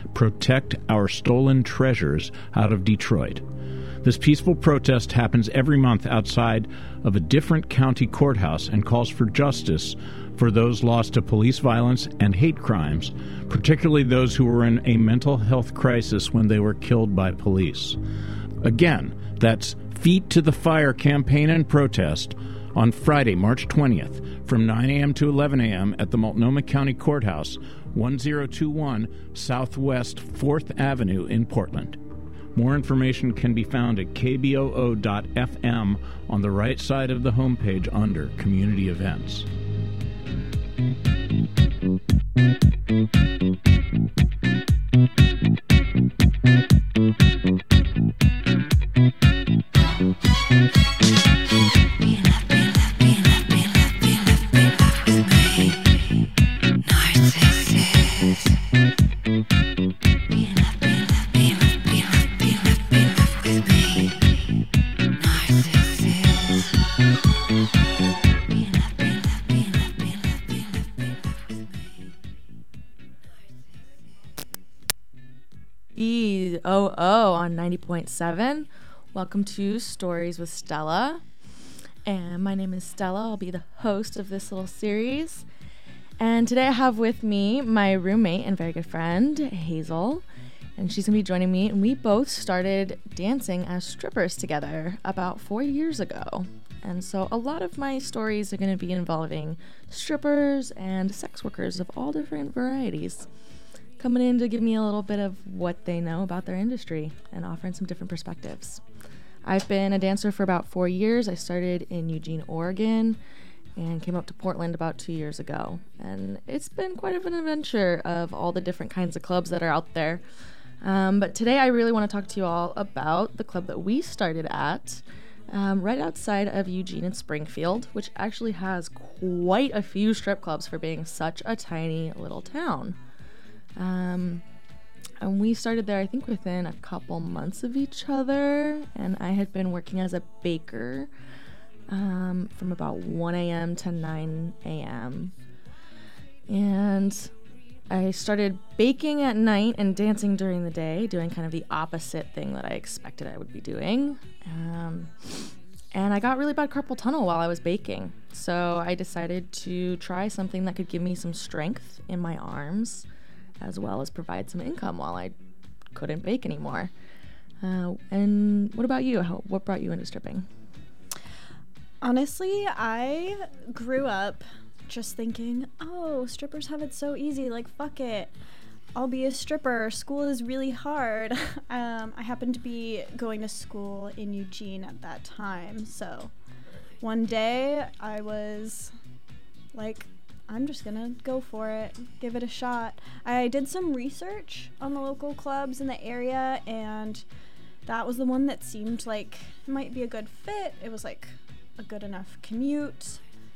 Protect Our Stolen Treasures out of Detroit. This peaceful protest happens every month outside of a different county courthouse and calls for justice for those lost to police violence and hate crimes, particularly those who were in a mental health crisis when they were killed by police. Again, that's Feet to the Fire campaign and protest on Friday, March 20th from 9 a.m. to 11 a.m. at the Multnomah County Courthouse, 1021 Southwest 4th Avenue in Portland. More information can be found at kboo.fm on the right side of the homepage under Community Events. On 90.7. Welcome to Stories with Stella. And my name is Stella. I'll be the host of this little series. And today I have with me my roommate and very good friend, Hazel. And she's going to be joining me. And we both started dancing as strippers together about 4 years ago. And so a lot of my stories are going to be involving strippers and sex workers of all different varieties, coming in to give me a little bit of what they know about their industry and offering some different perspectives. I've been a dancer for about 4 years. I started in Eugene, Oregon, and came up to Portland about 2 years ago. And it's been quite of an adventure of all the different kinds of clubs that are out there. But today I really want to talk to you all about the club that we started at right outside of Eugene and Springfield, which actually has quite a few strip clubs for being such a tiny little town. And we started there, I think, within a couple months of each other, and I had been working as a baker from about 1 a.m. to 9 a.m. And I started baking at night and dancing during the day, doing kind of the opposite thing that I expected I would be doing. And I got really bad carpal tunnel while I was baking, so I decided to try something that could give me some strength in my arms, as well as provide some income while I couldn't bake anymore. And what about you? What brought you into stripping? Honestly, I grew up just thinking, oh, strippers have it so easy, like, fuck it, I'll be a stripper, school is really hard. I happened to be going to school in Eugene at that time, so one day I was like, I'm just gonna go for it, give it a shot. I did some research on the local clubs in the area, and that was the one that seemed like it might be a good fit. It was like a good enough commute.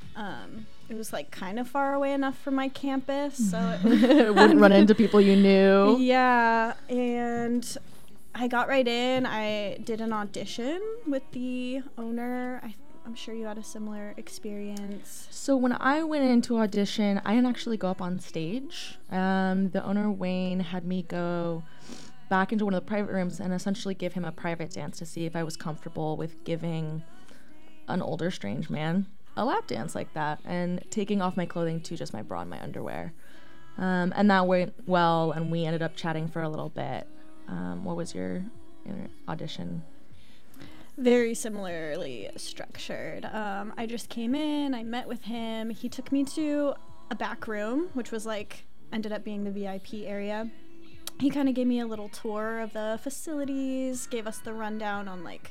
It was like kind of far away enough from my campus, so it wouldn't run into people you knew. Yeah, and I got right in. I did an audition with the owner. I'm sure you had a similar experience. So when I went into audition, I didn't actually go up on stage. The owner, Wayne, had me go back into one of the private rooms and essentially give him a private dance to see if I was comfortable with giving an older strange man a lap dance like that, and taking off my clothing to just my bra and my underwear. And that went well, and we ended up chatting for a little bit. What was your audition? Very similarly structured. I just came in, I met with him. He took me to a back room, which was like, ended up being the VIP area. He kind of gave me a little tour of the facilities, gave us the rundown on like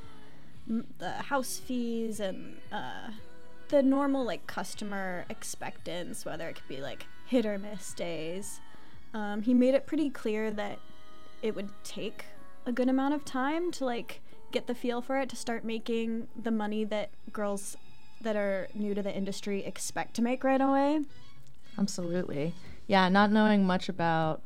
the house fees and the normal like customer expectance, whether it could be like hit or miss days. He made it pretty clear that it would take a good amount of time to like get the feel for it, to start making the money that girls that are new to the industry expect to make right away. Absolutely. Yeah, not knowing much about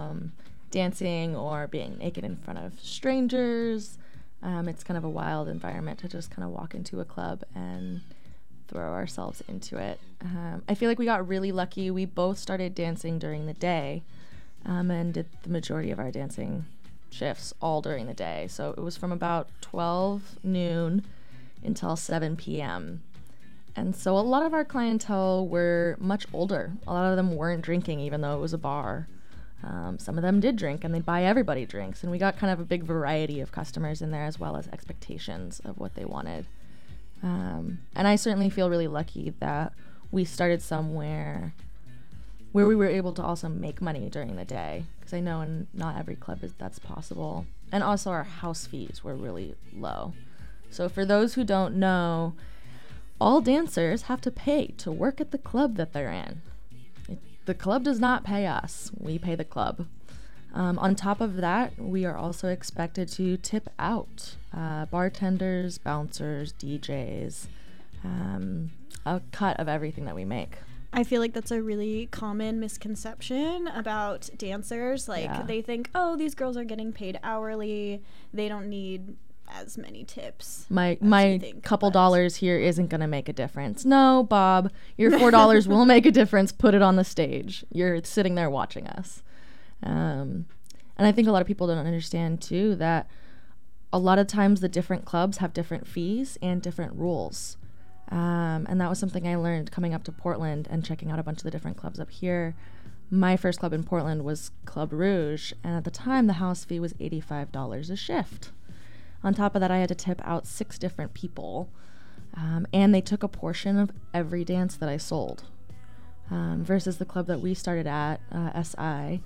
dancing or being naked in front of strangers, it's kind of a wild environment to just kind of walk into a club and throw ourselves into it. I feel like we got really lucky. We both started dancing during the day, and did the majority of our dancing shifts all during the day. So it was from about 12 noon until 7 p.m. And so a lot of our clientele were much older. A lot of them weren't drinking, even though it was a bar. Some of them did drink, and they'd buy everybody drinks. And we got kind of a big variety of customers in there, as well as expectations of what they wanted. And I certainly feel really lucky that we started somewhere where we were able to also make money during the day, because I know in not every club that's possible. And also our house fees were really low. So for those who don't know, all dancers have to pay to work at the club that they're in. The club does not pay us. We pay the club. On top of that, we are also expected to tip out bartenders, bouncers, DJs, a cut of everything that we make. I feel like that's a really common misconception about dancers. Like, they think, oh, these girls are getting paid hourly. They don't need as many tips. My couple dollars here isn't going to make a difference. No, Bob, your $4 will make a difference. Put it on the stage. You're sitting there watching us. And I think a lot of people don't understand, too, that a lot of times the different clubs have different fees and different rules. And that was something I learned coming up to Portland and checking out a bunch of the different clubs up here. My first club in Portland was Club Rouge, and at the time the house fee was $85 a shift. On top of that, I had to tip out 6 different people, and they took a portion of every dance that I sold. Versus the club that we started at, SI,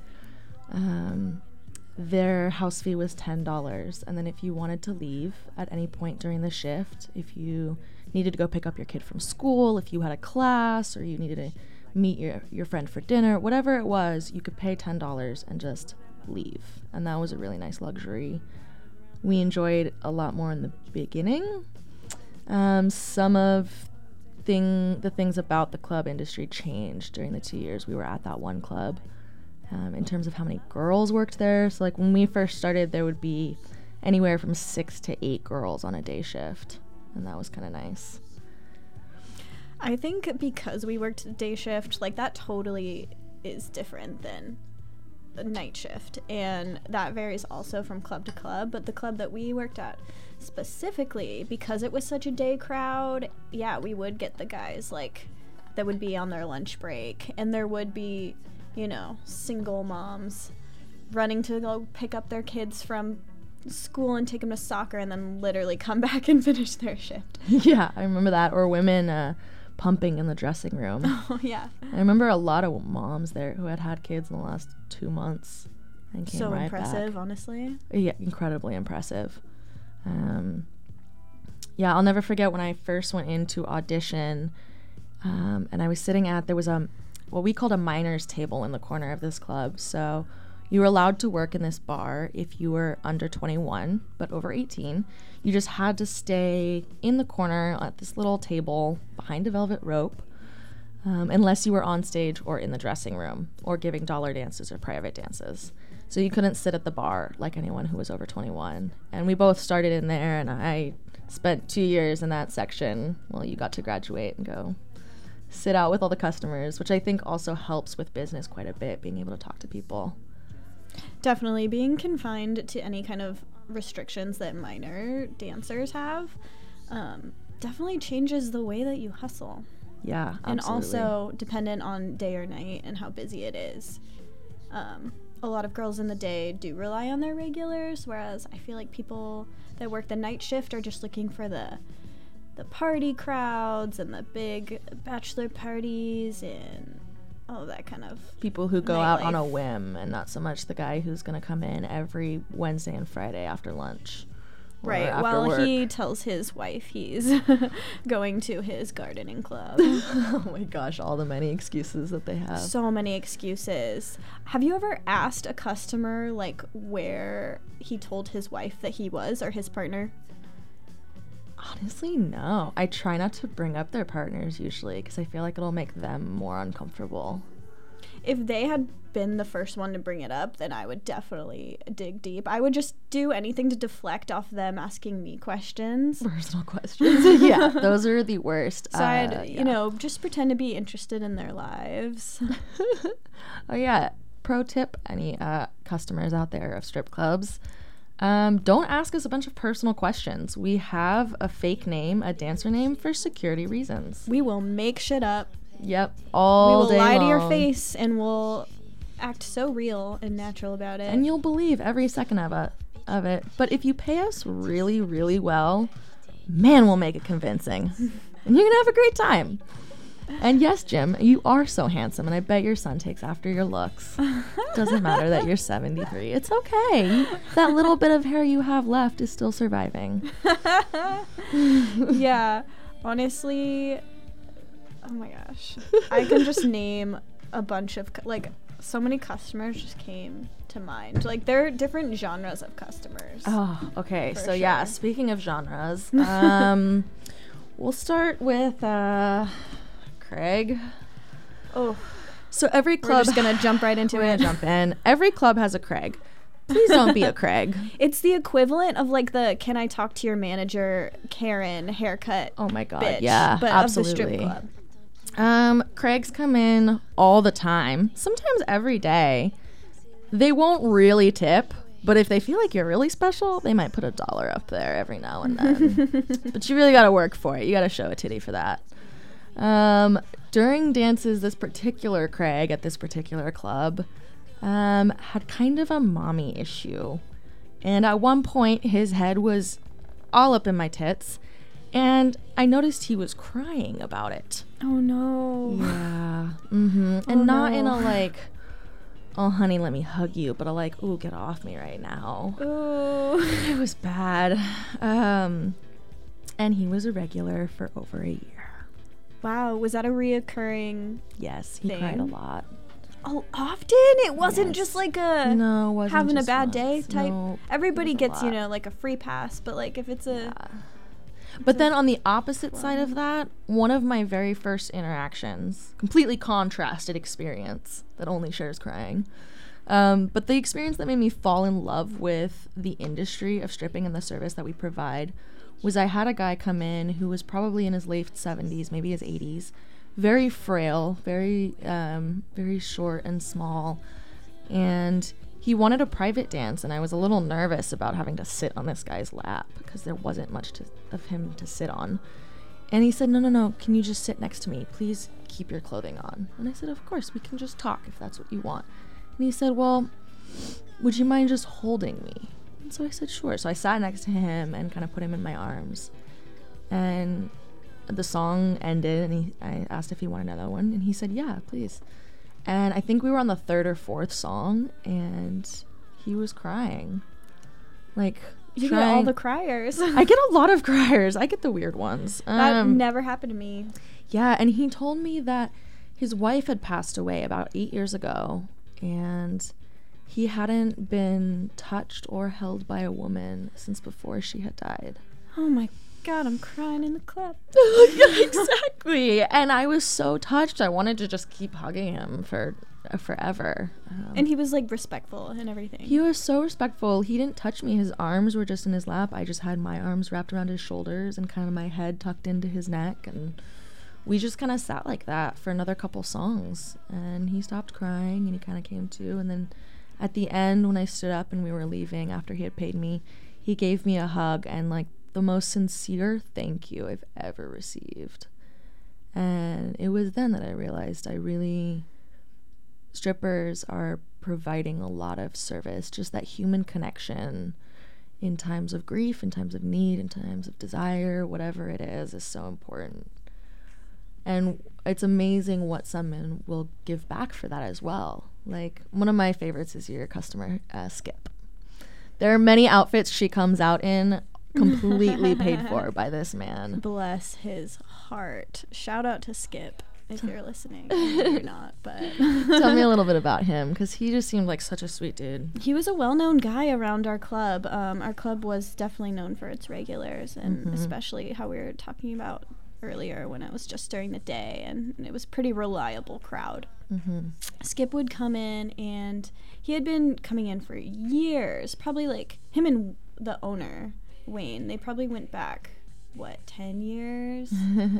their house fee was $10. And then if you wanted to leave at any point during the shift, if you needed to go pick up your kid from school, if you had a class, or you needed to meet your friend for dinner, whatever it was, you could pay $10 and just leave. And that was a really nice luxury we enjoyed a lot more in the beginning. Some of the things about the club industry changed during the 2 years we were at that one club, in terms of how many girls worked there. So like when we first started, there would be anywhere from 6 to 8 girls on a day shift, and that was kind of nice. I think because we worked day shift, like that totally is different than night shift, and that varies also from club to club. But the club that we worked at specifically, because it was such a day crowd, we would get the guys like that would be on their lunch break, and there would be, single moms running to go pick up their kids from school and take them to soccer, and then literally come back and finish their shift. Yeah, I remember that. Or women pumping in the dressing room. Oh, yeah. I remember a lot of moms there who had kids in the last 2 months and came so right impressive, back. Honestly. Yeah, incredibly impressive. I'll never forget when I first went into audition, and I was sitting there was what we called a miner's table in the corner of this club. So you were allowed to work in this bar if you were under 21, but over 18. You just had to stay in the corner at this little table behind a velvet rope, unless you were on stage or in the dressing room or giving dollar dances or private dances. So you couldn't sit at the bar like anyone who was over 21. And we both started in there, and I spent 2 years in that section while you got to graduate and go sit out with all the customers, which I think also helps with business quite a bit, being able to talk to people. Definitely being confined to any kind of restrictions that minor dancers have definitely changes the way that you hustle. Yeah, absolutely. And also dependent on day or night and how busy it is. A lot of girls in the day do rely on their regulars, whereas I feel like people that work the night shift are just looking for the party crowds and the big bachelor parties and all that kind of people who go out on a whim, and not so much the guy who's going to come in every Wednesday and Friday after lunch. Right, while he tells his wife he's going to his gardening club. Oh my gosh, all the many excuses that they have. So many excuses. Have you ever asked a customer, like, where he told his wife that he was, or his partner? Honestly, no. I try not to bring up their partners usually, because I feel like it'll make them more uncomfortable. If they had been the first one to bring it up, then I would definitely dig deep. I would just do anything to deflect off them asking me questions. Personal questions. Yeah, those are the worst. So I'd, just pretend to be interested in their lives. Oh, yeah. pro tip, any customers out there of strip clubs, don't ask us a bunch of personal questions. We have a fake name, a dancer name, for security reasons. We will make shit up. Yep, all day long. We will lie to your face, and we'll act so real and natural about it. And you'll believe every second of it. But if you pay us really, really well, man, we'll make it convincing. And you're going to have a great time. And yes, Jim, you are so handsome, and I bet your son takes after your looks. Doesn't matter that you're 73. It's okay. That little bit of hair you have left is still surviving. Yeah. Honestly, oh my gosh. I can just name a bunch of, like, so many customers just came to mind. Like, there are different genres of customers. Oh, okay. So, sure. Yeah, speaking of genres, we'll start with Craig. Oh. So every club... We're just going to jump right into it. Jump in. Every club has a Craig. Please don't be a Craig. It's the equivalent of, like, the can I talk to your manager Karen haircut. Oh, my God. Bitch, Yeah, but absolutely. Of the strip club. Craigs come in all the time, sometimes every day. They won't really tip, but if they feel like you're really special, they might put $1 up there every now and then. But you really got to work for it. You got to show a titty for that. During dances, this particular Craig at this particular club had kind of a mommy issue. And at one point, his head was all up in my tits. And I noticed he was crying about it. Oh, no. Yeah. Mm-hmm. And not in a, like, oh, honey, let me hug you, but a, like, ooh, get off me right now. Ooh. It was bad. And he was a regular for over a year. Wow. Was that a reoccurring Yes, he thing? cried a lot. Oh, often? It wasn't just like a no, wasn't having a just bad once. day type. No, Everybody it was a gets, you lot. know, like a free pass, but like if it's a Yeah. But then on the opposite side of that, one of my very first interactions, completely contrasted experience that only shares crying, but the experience that made me fall in love with the industry of stripping and the service that we provide was I had a guy come in who was probably in his late 70s, maybe his 80s, very frail, very short and small, and he wanted a private dance, and I was a little nervous about having to sit on this guy's lap because there wasn't much of him to sit on. And he said, no, can you just sit next to me? Please keep your clothing on. And I said, of course, we can just talk if that's what you want. And he said, well, would you mind just holding me? And so I said, sure. So I sat next to him and kind of put him in my arms. And the song ended, and I asked if he wanted another one, and he said, yeah, please. And I think we were on the third or fourth song, and he was crying. Like, you get all the criers. I get a lot of criers. I get the weird ones. That never happened to me. Yeah, and he told me that his wife had passed away about 8 years ago, and he hadn't been touched or held by a woman since before she had died. Oh my God, I'm crying in the club. Exactly. And I was so touched. I wanted to just keep hugging him for forever. And he was like respectful and everything. He was so respectful. He didn't touch me. His arms were just in his lap. I just had my arms wrapped around his shoulders and kind of my head tucked into his neck. And we just kind of sat like that for another couple songs. And he stopped crying and he kind of came to. And then at the end, when I stood up and we were leaving after he had paid me, he gave me a hug and like the most sincere thank you I've ever received. And it was then that I realized strippers are providing a lot of service, just that human connection in times of grief, in times of need, in times of desire, whatever it is so important. And it's amazing what some men will give back for that as well. Like, one of my favorites is your customer, Skip. There are many outfits she comes out in completely paid for by this man. Bless his heart. Shout out to Skip if you're listening. You're not, but Tell me a little bit about him, because he just seemed like such a sweet dude. He was a well-known guy around our club. Our club was definitely known for its regulars, and especially how we were talking about earlier when it was just during the day, and it was a pretty reliable crowd. Skip would come in, and he had been coming in for years, probably like him and the owner, Wayne, they probably went back, 10 years?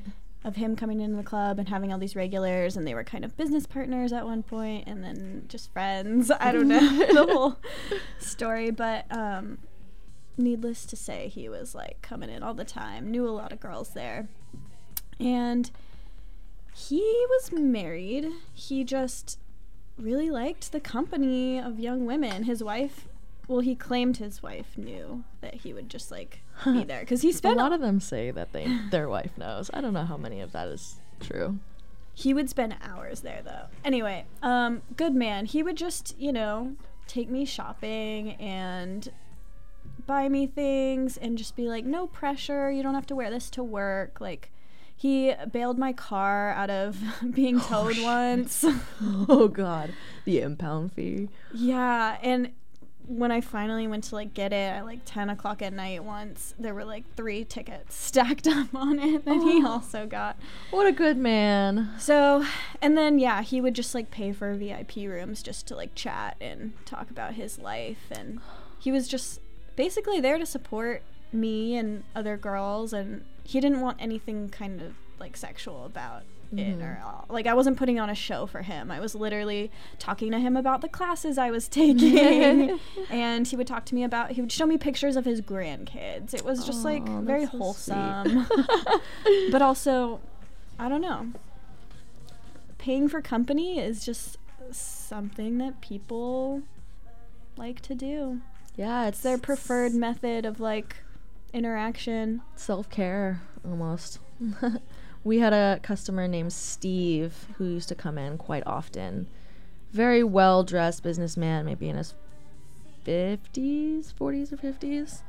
of him coming into the club and having all these regulars, and they were kind of business partners at one point and then just friends. I don't know the whole story, but needless to say, he was like coming in all the time, knew a lot of girls there. And he was married. He just really liked the company of young women. His wife, well, he claimed his wife knew that he would just like be there because he spent a lot of them say that their wife knows. I don't know how many of that is true. He would spend hours there though. Anyway, good man. He would just, you know, take me shopping and buy me things and just be like, no pressure, you don't have to wear this to work. Like, he bailed my car out of being towed once. Oh God, the impound fee. Yeah, and when I finally went to like get it at like 10 o'clock at night once, there were like 3 tickets stacked up on it that he also got. What a good man. So, and then yeah, he would just like pay for VIP rooms just to like chat and talk about his life, and he was just basically there to support me and other girls, and he didn't want anything kind of like sexual about it or all. Like, I wasn't putting on a show for him. I was literally talking to him about the classes I was taking and he would show me pictures of his grandkids. It was just like very so wholesome. But also, I don't know, paying for company is just something that people like to do. Yeah, it's their preferred method of like interaction. Self-care almost. We had a customer named Steve who used to come in quite often. Very well-dressed businessman, maybe in his 40s or 50s.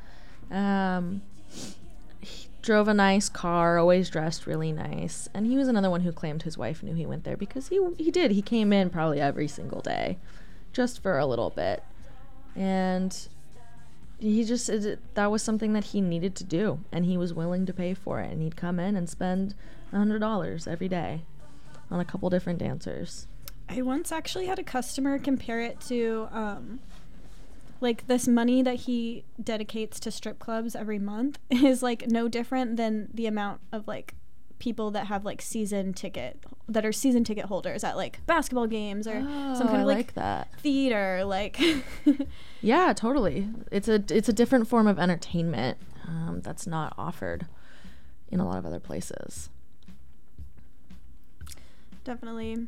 He drove a nice car, always dressed really nice. And he was another one who claimed his wife knew he went there because he did. He came in probably every single day just for a little bit. And that was something that he needed to do, and he was willing to pay for it, and he'd come in and spend $100 every day on a couple different dancers. I once actually had a customer compare it to like this money that he dedicates to strip clubs every month is like no different than the amount of like people that have like season ticket holders at like basketball games or some kind of like that theater, like yeah, totally. It's a different form of entertainment that's not offered in a lot of other places. Definitely.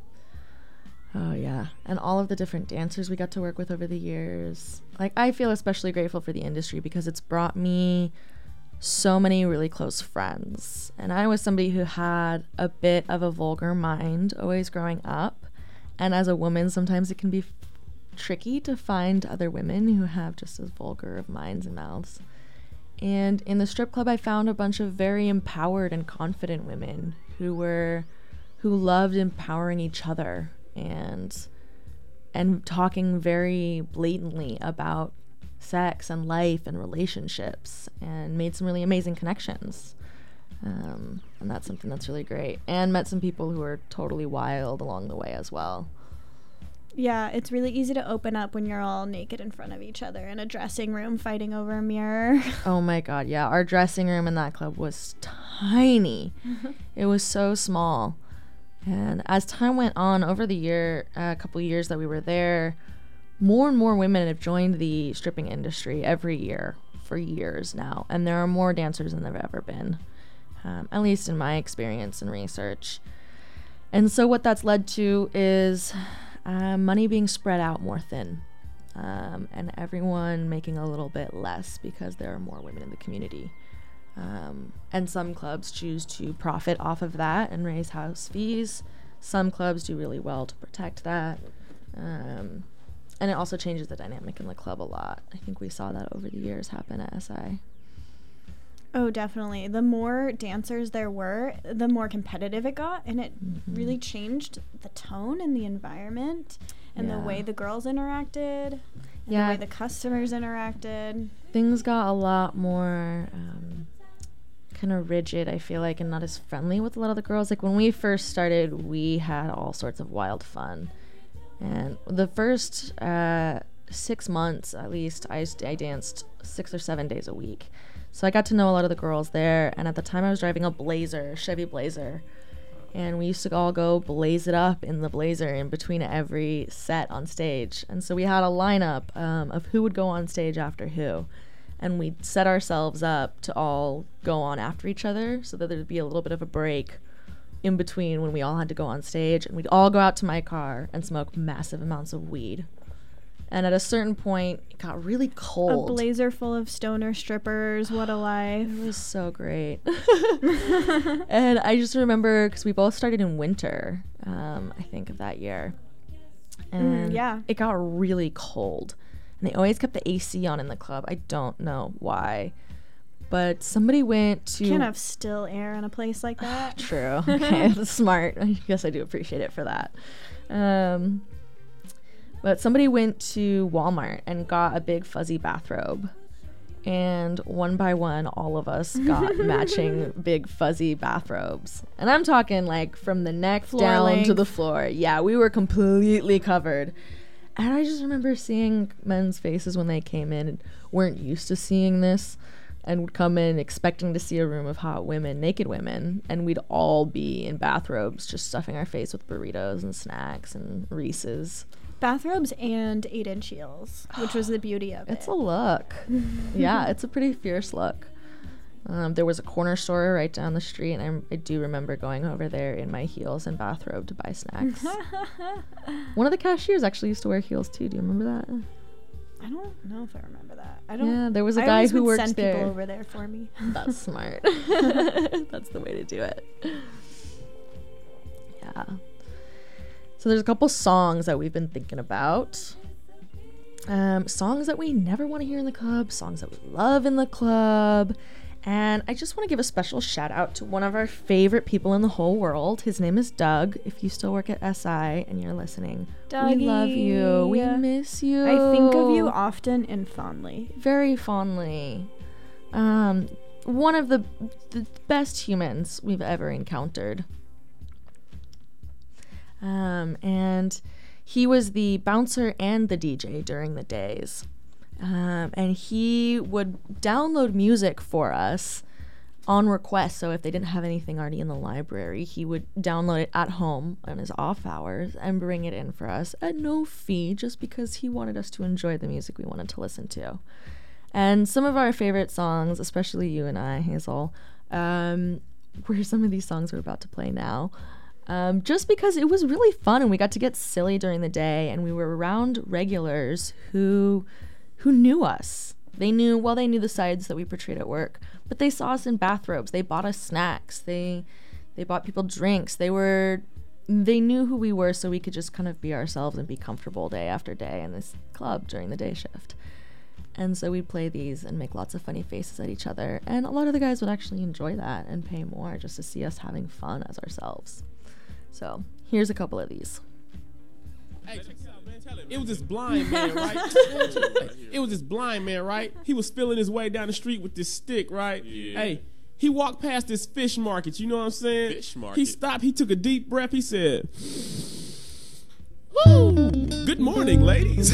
Oh yeah, and all of the different dancers we got to work with over the years. Like, I feel especially grateful for the industry because it's brought me so many really close friends. And I was somebody who had a bit of a vulgar mind always growing up, and as a woman sometimes it can be tricky to find other women who have just as vulgar of minds and mouths. And in the strip club I found a bunch of very empowered and confident women who loved empowering each other and talking very blatantly about sex and life and relationships, and made some really amazing connections. And that's something that's really great. And met some people who are totally wild along the way as well. Yeah, it's really easy to open up when you're all naked in front of each other in a dressing room fighting over a mirror. Oh my God, yeah. Our dressing room in that club was tiny. It was so small. And as time went on, over the couple years that we were there, more and more women have joined the stripping industry every year for years now. And there are more dancers than there have ever been, at least in my experience and research. And so what that's led to is money being spread out more thin, and everyone making a little bit less because there are more women in the community. And some clubs choose to profit off of that and raise house fees. Some clubs do really well to protect that. And it also changes the dynamic in the club a lot. I think we saw that over the years happen at SI. Oh, definitely. The more dancers there were, the more competitive it got, and it really changed the tone and the environment and the way the girls interacted and the way the customers interacted. Things got a lot more kind of rigid, I feel like, and not as friendly with a lot of the girls. Like, when we first started, we had all sorts of wild fun. And the first 6 months at least, I danced 6 or 7 days a week. So I got to know a lot of the girls there. And at the time I was driving a Blazer, Chevy Blazer. And we used to all go blaze it up in the Blazer in between every set on stage. And so we had a lineup of who would go on stage after who. And we'd set ourselves up to all go on after each other so that there'd be a little bit of a break in between when we all had to go on stage. And we'd all go out to my car and smoke massive amounts of weed. And at a certain point, it got really cold. A Blazer full of stoner strippers. What a life. It was so great. And I just remember, because we both started in winter, I think, of that year. And it got really cold. And they always kept the AC on in the club. I don't know why. But somebody went to... You can't have still air in a place like that. True. Okay, that's smart. I guess I do appreciate it for that. But somebody went to Walmart and got a big fuzzy bathrobe. And one by one, all of us got matching big fuzzy bathrobes. And I'm talking like from the neck floor down length to the floor. Yeah, we were completely covered. And I just remember seeing men's faces when they came in and weren't used to seeing this, and would come in expecting to see a room of hot women, naked women, and we'd all be in bathrobes just stuffing our face with burritos and snacks and Reese's. Bathrobes and 8-inch heels, which was the beauty of it. It's a look. Yeah, it's a pretty fierce look. There was a corner store right down the street, and I do remember going over there in my heels and bathrobe to buy snacks. One of the cashiers actually used to wear heels too. Do you remember that? I don't know if I remember that. Yeah, there was a guy who works send there. People over there for me. That's smart. That's the way to do it. Yeah. So there's a couple songs that we've been thinking about. Songs that we never want to hear in the club, songs that we love in the club. And I just want to give a special shout out to one of our favorite people in the whole world. His name is Doug. If you still work at SI and you're listening, Dougie, we love you. We miss you. I think of you often and fondly. Very fondly. One of the best humans we've ever encountered. And he was the bouncer and the DJ during the days. And he would download music for us on request. So if they didn't have anything already in the library, he would download it at home on his off hours and bring it in for us at no fee, just because he wanted us to enjoy the music we wanted to listen to. And some of our favorite songs, especially you and I, Hazel, were some of these songs we're about to play now. Just because it was really fun and we got to get silly during the day, and we were around regulars who knew us. They knew the sides that we portrayed at work, but they saw us in bathrobes. They bought us snacks. They bought people drinks. They knew who we were, so we could just kind of be ourselves and be comfortable day after day in this club during the day shift. And so we'd play these and make lots of funny faces at each other, and a lot of the guys would actually enjoy that and pay more just to see us having fun as ourselves. So here's a couple of these. Hey, check this out, man. It was this blind man, right? It was this blind man, right? He was feeling his way down the street with this stick, right? Yeah. Hey, he walked past this fish market, you know what I'm saying? Fish market. He stopped, he took a deep breath, he said, "Woo! Good morning, ladies."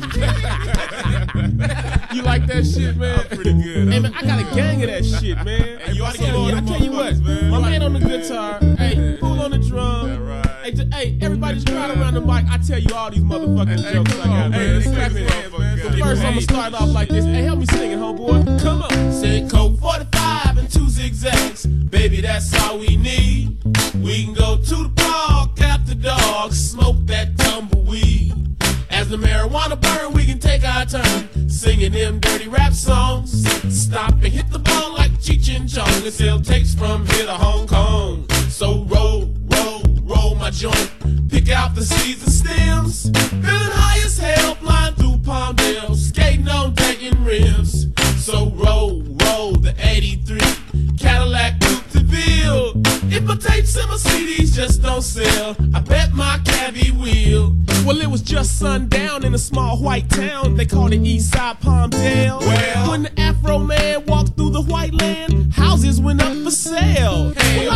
You like that shit, man? I'm pretty good. Hey, man, I got a gang of that shit, man. Hey, you ought to get on I tell you what, man. my man on the guitar, hey, fool on the drum. Yeah, right. Hey, everybody just crowd around the mic. I tell you all these motherfucking jokes I got, man. Hey, Clap it up. But first, I'm gonna start off like this. Hey, help me sing it, homeboy. Come on. Say Coke 45 and 2 zigzags. Baby, that's all we need. We can go to the park after dark, smoke that tumbleweed. As the marijuana burn, we can take our turn singing them dirty rap songs. Stop and hit the ball like Cheech and Chong and sell tapes from here to Hong Kong. So roll my joint, pick out the seeds and stems. Feeling high as hell, flying through Palmdale, skating on Dayton rims. So roll the 83 Cadillac Coupe de Ville. If my tapes and my CDs just don't sell, I bet my cabbie will. Well, it was just sundown in a small white town. They called it Eastside Palmdale. Well, when the Afro man walked through the white land, houses went up for sale. Well, I was standing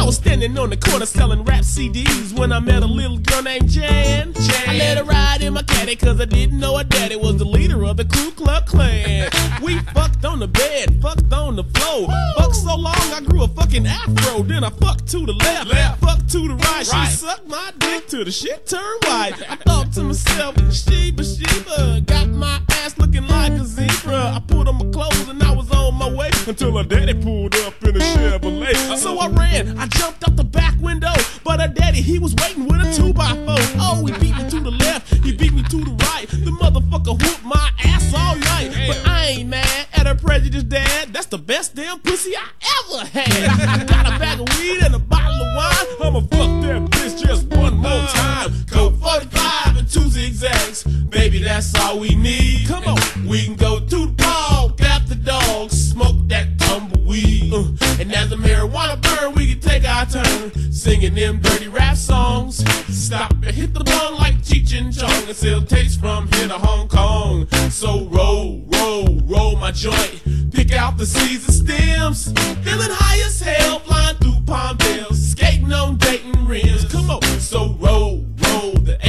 standing on the corner selling rap CDs when I met a little girl named Jan. I let her ride in my caddy cause I didn't know her daddy was the leader of the Ku Klux Klan. We fucked on the bed, fucked on the floor. Fucked so long I grew a fucking afro. Then I fucked to the left, fucked to the right. She sucked my dick till the shit turned white. I thought to myself, Sheba, got my ass looking like a zebra. I put on my clothes and I was on my way until her daddy pulled up in a Chevrolet. So I ran, I jumped out the back window, but her daddy, he was waiting with a 2x4. Oh, he beat me to the left, he beat me to the right. The motherfucker whooped my ass all night. But I ain't mad at her prejudiced dad. That's the best damn pussy I ever had. I got a bag of weed and a bottle of wine. I'ma fuck that bitch just one more time. Go 45 and 2 zigzags. Baby, that's all we need. Come on, we can go to the park after dog, smoke that tumbleweed. And as the marijuana burn, we can take our turn singing them dirty rap songs. Stop and hit the bong like Cheech and Chong and sell tapes from here to Hong Kong. So roll, roll my joint. Pick out the seeds and stems. Feeling high as hell, flying through Palmdale, skating on Dayton rims. Come on, so roll the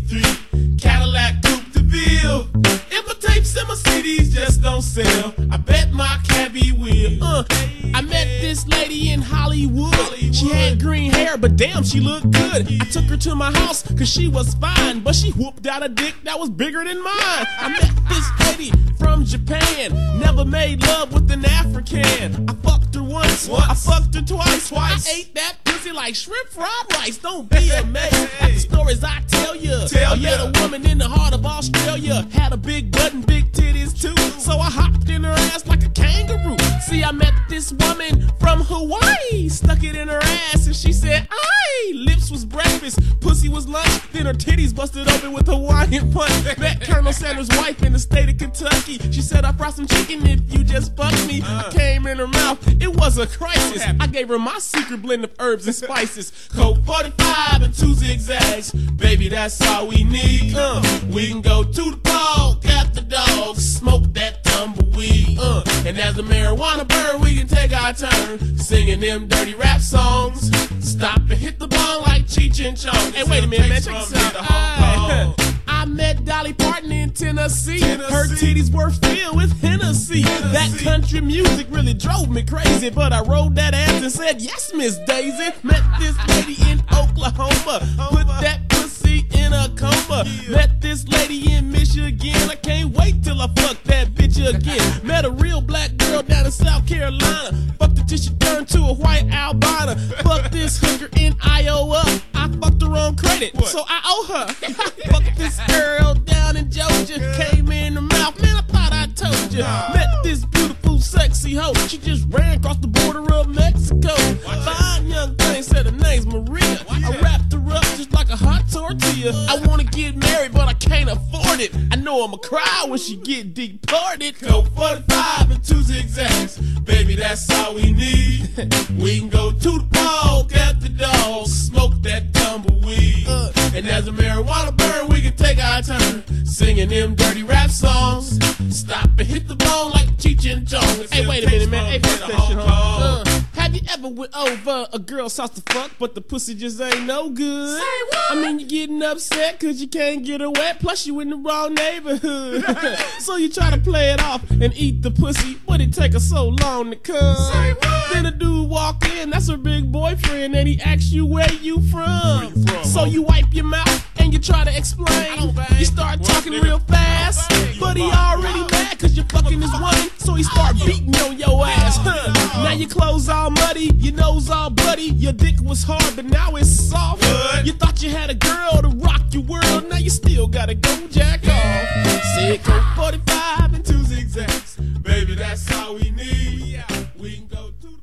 83 Cadillac Coupe de Ville. If my tapes and my CDs just don't sell, I bet my cabbie will. I met this lady in Hollywood. She had green hair, but damn, she looked good. I took her to my house, cause she was fine, but she whooped out a dick that was bigger than mine. I met this lady from Japan, never made love with an African. I fucked her once. I fucked her twice. I ate that pussy like shrimp fried rice. Don't be amazed at the stories I tell you. I met a woman in the heart of Australia, had a big butt and big titties too, so I hopped in her ass like a kangaroo. See, I met this woman from Hawaii, stuck it in her ass and she said, aye. Lips was breakfast, pussy was lunch, then her titties busted open with Hawaiian punch. Met Colonel Sanders' wife in the state of Kentucky. She said, I brought some chicken if you just fuck me. I came in her mouth, it was a crisis. I gave her my secret blend of herbs and spices. Coke 45 and 2 zigzags. Baby, that's all we need. We can go to the park after dog, smoke that tumbleweed. And as the marijuana burn, we can take our turn singing them dirty rap songs. Stop and hit the bong like Cheech and Chong. Hey, wait a minute, man, check this out. I met Dolly Parton in Tennessee. Her titties were filled with Hennessy. That country music really drove me crazy, but I rolled that ass and said, yes, Miss Daisy. Met this lady in Oklahoma, put that pussy in a coma. Met this lady in Michigan, I can't wait till I fuck that bitch again. Met a real black girl down in South Carolina, fucked her till she turned to a white albino. Fucked this hooker in Iowa, I fucked her on credit, so I owe her. Fucked this girl down in Georgia, came in her mouth, man, I thought I told you. Met this beautiful sexy hoe, she just ran across the border of Mexico. Fine young thing, said her name's Maria. I wrapped her up just like a hot tortilla. I wanna get married, but I can't afford it. I know I'ma cry when she get deported. Go 45 and 2 zigzags, baby, that's all we need. We can go to the park at the dog, smoke that tumbleweed. And as the marijuana burn, we can take our turn singing them dirty rap songs. Stop and hit the bone like Cheech and Chong. Hey, wait a minute, man. Hey, fix that shit, huh? Have you ever went over a girl's house to fuck, but the pussy just ain't no good? Say what? I mean, you getting upset cause you can't get her wet, plus you in the wrong neighborhood. So you try to play it off and eat the pussy, but it take her so long to come. Say what? Then a dude walk in, that's her big boyfriend, and he asks you where you from. So you wipe your mouth and you try to explain. You start talking real fast, but he already mad cause you're fucking his woman, so he start beating on your ass. Now your clothes all muddy, your nose all bloody, your dick was hard but now it's soft. You thought you had a girl to rock your world, now you still gotta go jack off. Say Coke 45 and 2 zigzags, baby, that's all we need. We can go to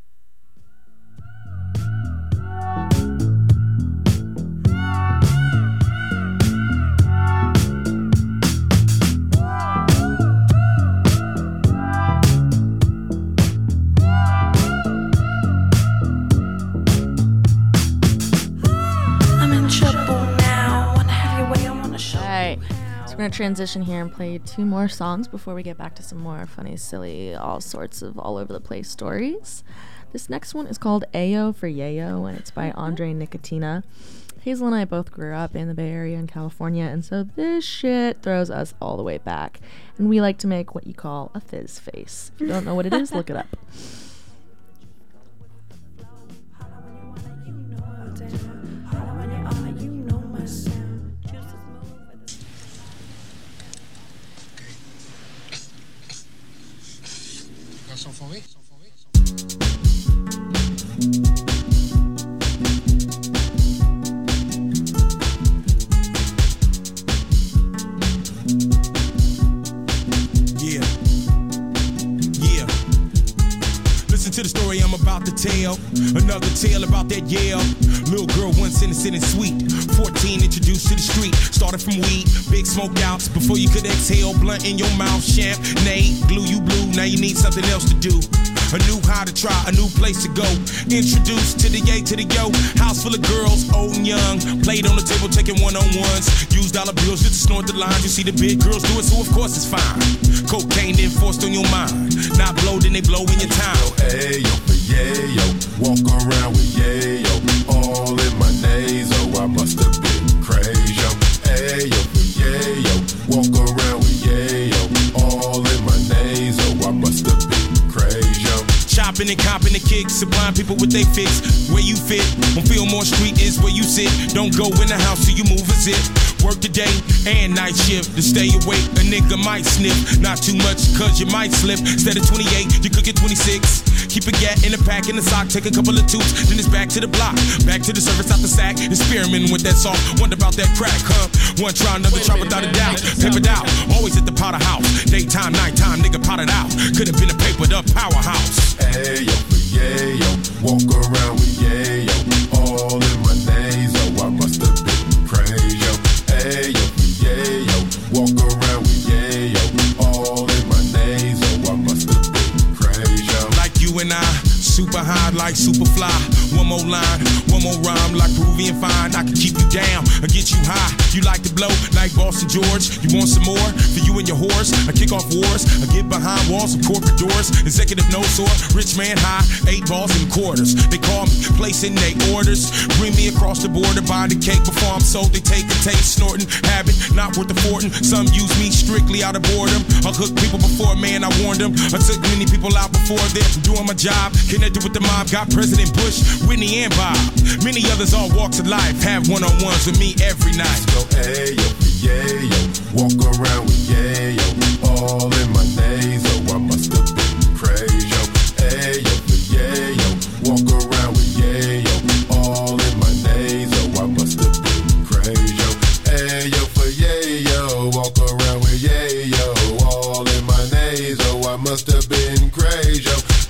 We're going to transition here and play 2 more songs before we get back to some more funny, silly, all sorts of all over the place stories. This next one is called Ayo for Yayo, and it's by Andre Nicotina. Hazel and I both grew up in the Bay Area in California, and so this shit throws us all the way back. And we like to make what you call a fizz face. If you don't know what it is, look it up. To the story I'm about to tell. Another tale about that Yale. Little girl once innocent and sweet. 14 introduced to the street. Started from weed, big smoke outs. Before you could exhale, blunt in your mouth. Champagne, glue you blue. Now you need something else to do. A new how to try, a new place to go. Introduced to the yay, to the yo. House full of girls, old and young. Played on the table, taking one-on-ones. Used dollar bills just to snort the lines. You see the big girls do it, so of course it's fine. Cocaine then forced on your mind. Not blow, then they blow in your time. Ayo for yayo, walk around with yayo, all in my nasal. I must have been crazy. Ayo for yayo, walk around with yayo, all in my nasal. I must have been crazy. Chopping and copping the kicks, supplying people with they fix. Where you fit, on Fillmore Street is where you sit. Don't go in the house till you move a zip. Work the day and night shift. To stay awake, a nigga might sniff. Not too much, cause you might slip. Instead of 28, you could get 26. Keep a gat in the pack, in the sock, take a couple of toots, then it's back to the block. Back to the surface, out the sack, experimenting with that salt. Wonder about that crack, huh? One try, another try without a doubt. Papered out, always at the powder house. Daytime, nighttime, nigga potted out. Could've been a papered up powerhouse. Ayo for yayo, walk around with yayo, all in my nasal. I must have been crazy. Ayo for yayo, walk around with yayo, all in my nasal. I must have been crazy. Like you and I, super high like Superfly. One more line, one more rhyme like Peruvian fine. I can keep you down or get you high. You like to blow like Boston George. You want some more for you and your horse? I kick off wars. I get behind walls of corporate doors. Executive no sort, rich man high, 8 balls and quarters. They call me, placing they orders. Bring me across the border, buy the cake before I'm sold. They take a taste, snorting, habit, not worth affording. Some use me strictly out of boredom. I hooked people before, man, I warned them. I took many people out before them. Doing my job, connected with the mob. Got President Bush, Whitney and Bob. Many others all walks of life. Have one-on-ones with me every night. Go ayo for yayo, walk around with yayo, all in my nasal. I must have been crazy. Ayo for yayo, walk around with yayo, all in my nasal. I must have been crazy. Ayo for yayo, walk around with yayo, all in my nasal. I must have been crazy.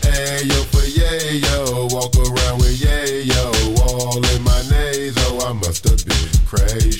Ayo for yayo, walk around with yayo, all in my nasal. I must have been crazy.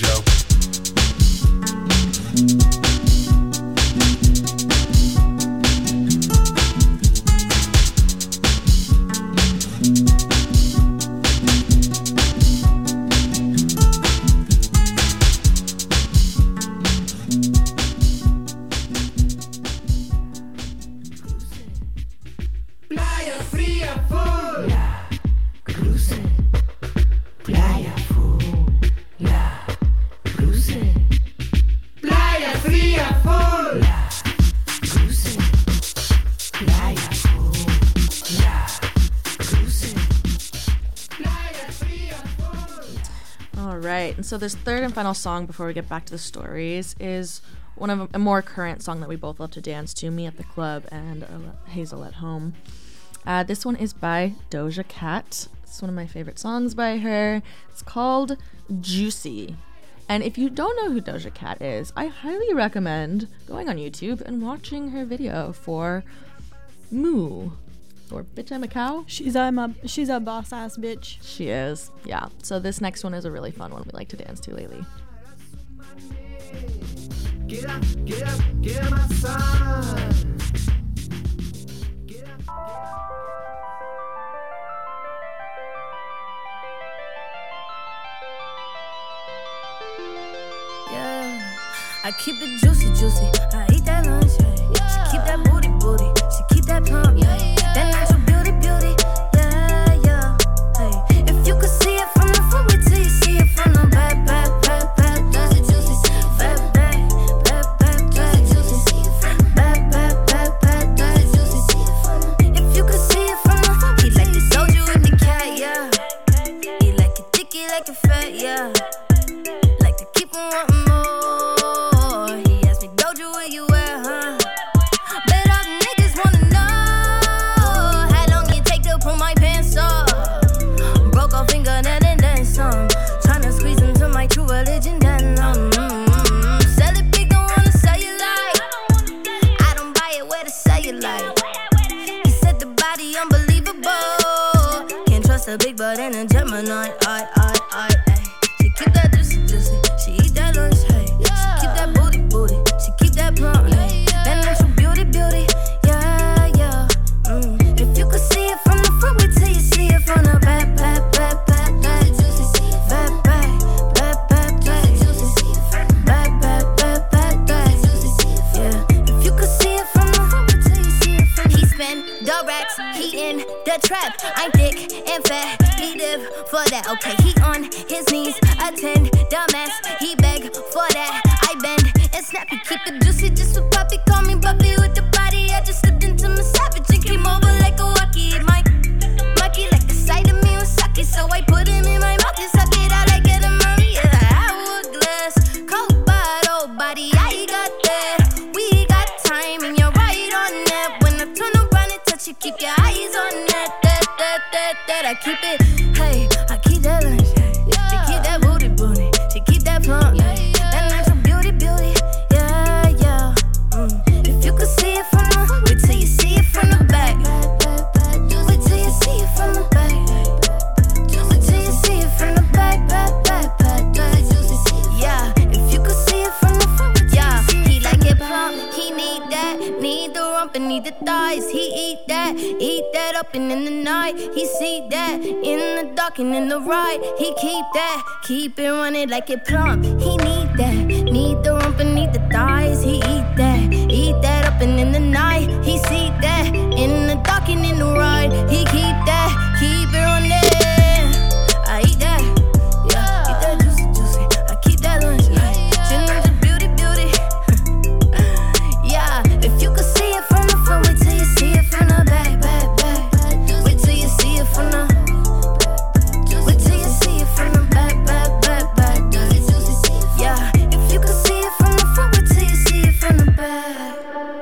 And so this third and final song before we get back to the stories is one of a more current song that we both love to dance to, me at the club and Hazel at home. This one is by Doja Cat. It's one of my favorite songs by her. It's called Juicy. And if you don't know who Doja Cat is, I highly recommend going on YouTube and watching her video for Moo. Or Bitch I'm a Cow. She's a boss ass bitch. She is, yeah. So this next one is a really fun one we like to dance to lately. Get up, get up, get up my son. Get up, yeah, I keep it juicy, juicy. I eat that lunch. Yeah. She keep that booty, booty. She keep that pump. Yeah. That natural beauty, beauty. Yeah. a big butt and a Gemini. She keep that juicy. She eat that lunch. Hey, she keep that booty. She keep that plump. That natural beauty. Yeah. If you could see it from the front, wait till you see it from the back. The trap, I'm thick and fat, he live for that. Okay, he on his knees, attend dumbass, he beg for that. I bend and snap, he keep it juicy just with Poppy. Call me Buffy with the body. I just slipped into my savage and came over like a walkie. My monkey like the sight of me was sucky, so I put him in my mouth and suck it out like a Murray. Hourglass, cold bottle body, I got that. We got time and you're right on that. When I turn around and touch you, keep your eyes on that. I keep it, hey, I keep that lunch. She keep that booty. She keep that plump. That natural beauty. Yeah. If you could see it from the, wait till you see it from the back. Wait till you see it from the back. Wait till you see it from the back. Yeah, if you could see it from the front. Yeah, he like it plump. He need that, need the rump and need the thighs. He eat that up and in the night. He see that in the dark and in the right. He keep it running like it plump. He need the rump and need the thighs. He eat that up and in the night. He see that in the dark and in the right. He keep it running. I eat that, yeah, eat that juicy. I keep that lunch, chillin' the beauty. Yeah, if you could see it from the front, wait till you see it from the back. Wait till you see it from the. Wait till you see it from the back. Yeah, if you could see it from the front, wait till you see it from the back.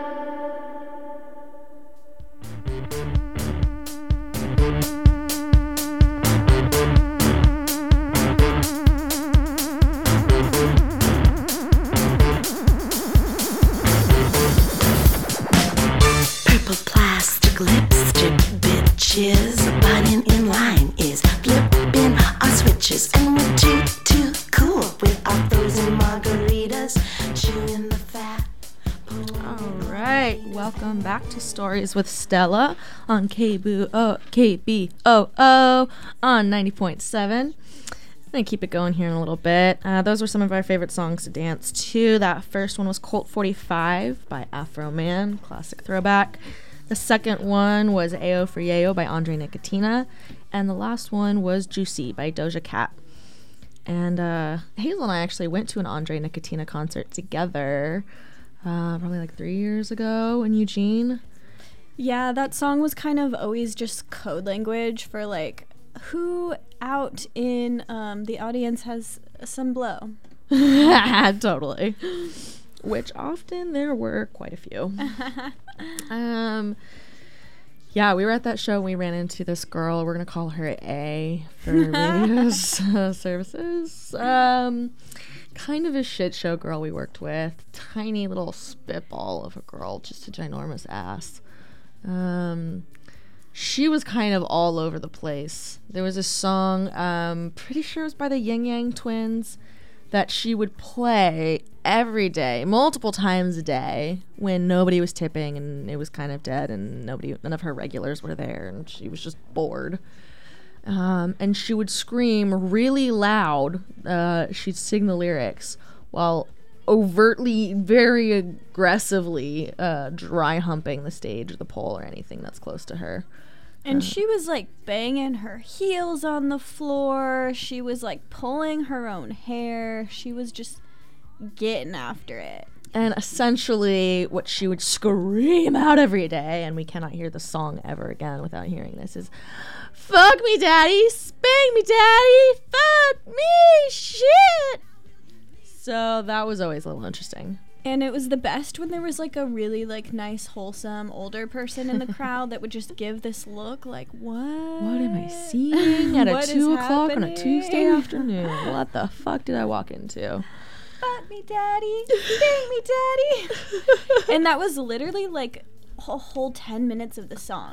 Purple plastic lipstick bitches. Buying in line is flipping our switches. And we're too cool with our frozen margaritas. Chewing the fat. All right, welcome back to Stories with Stella on KBOO on 90.7. I'm going to keep it going here in a little bit. Those were some of our favorite songs to dance to. That first one was Colt 45 by Afro Man, classic throwback. The second one was Ayo for Yayo by Andre Nicotina. And the last one was Juicy by Doja Cat. And Hazel and I actually went to an Andre Nicotina concert together probably like 3 years ago in Eugene. Yeah, that song was kind of always just code language for like who out in the audience has some blow. Totally. Which often there were quite a few. Yeah, we were at that show and we ran into this girl. We're going to call her A for radio services. Kind of a shit show girl we worked with. Tiny little spitball of a girl, just a ginormous ass. She was kind of all over the place. There was a song, pretty sure it was by the Yin Yang Twins, that she would play every day, multiple times a day, when nobody was tipping and it was kind of dead and none of her regulars were there and she was just bored. And she would scream really loud. She'd sing the lyrics while overtly, very aggressively dry humping the stage or the pole or anything that's close to her. And she was like banging her heels on the floor. She was like pulling her own hair. She was just getting after it. And essentially what she would scream out every day, and we cannot hear the song ever again without hearing this, is, "Fuck me, daddy, spank me, daddy, fuck me, shit." So that was always a little interesting. And it was the best when there was like a really like nice, wholesome older person in the crowd that would just give this look like, what am I seeing at What a is 2 o'clock on a happening? Tuesday afternoon? What the fuck did I walk into? Fuck me, daddy, spank me, daddy. And that was literally like a whole 10 minutes of the song.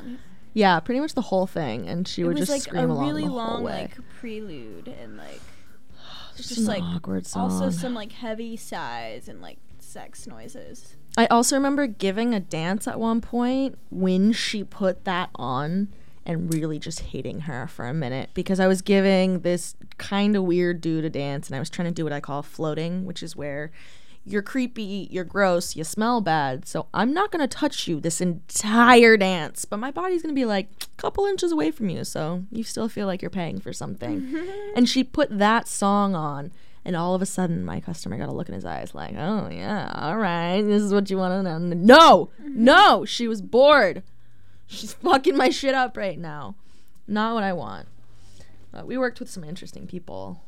Yeah, pretty much the whole thing, and she It would was just like scream a along really the whole long way. like prelude and like Just just an like awkward song. also some like heavy sighs and like sex noises. I also remember giving a dance at one point when she put that on and really just hating her for a minute because I was giving this kind of weird dude a dance and I was trying to do what I call floating, which is where you're creepy, you're gross, you smell bad, so I'm not going to touch you this entire dance, but my body's going to be like a couple inches away from you, so you still feel like you're paying for something. And she put that song on, and all of a sudden my customer got a look in his eyes like, oh yeah, all right, this is what you want to know. No, she was bored. She's fucking my shit up right now. Not what I want. We worked with some interesting people.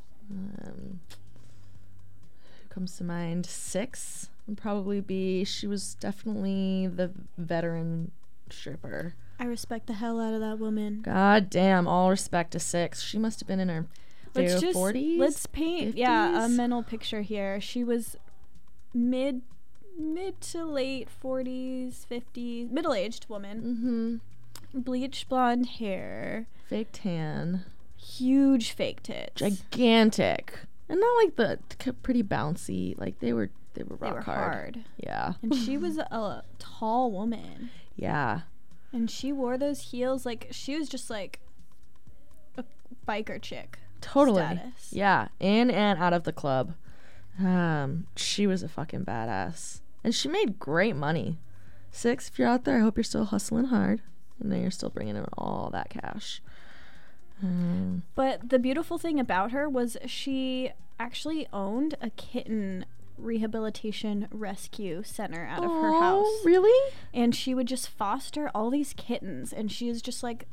Comes to mind, 6 would probably be, she was definitely the veteran stripper. I respect the hell out of that woman. God damn, all respect to 6. She must have been in her 40s. Let's paint 50s? a mental picture here. She was mid to late 40s, 50s, middle-aged woman. Bleached blonde hair, Fake tan. huge fake tits. Gigantic. And not like the pretty bouncy, like they were rock They were hard. hard. Yeah. And she was a tall woman. Yeah. And she wore those heels like she was just like a biker chick. Totally. Status. Yeah. In and out of the club. She was a fucking badass. And she made great money. 6, if you're out there, I hope you're still hustling hard. And then you're still bringing in all that cash. But the beautiful thing about her was she actually owned a kitten rehabilitation rescue center out of her house. Really? And she would just foster all these kittens. And she was just like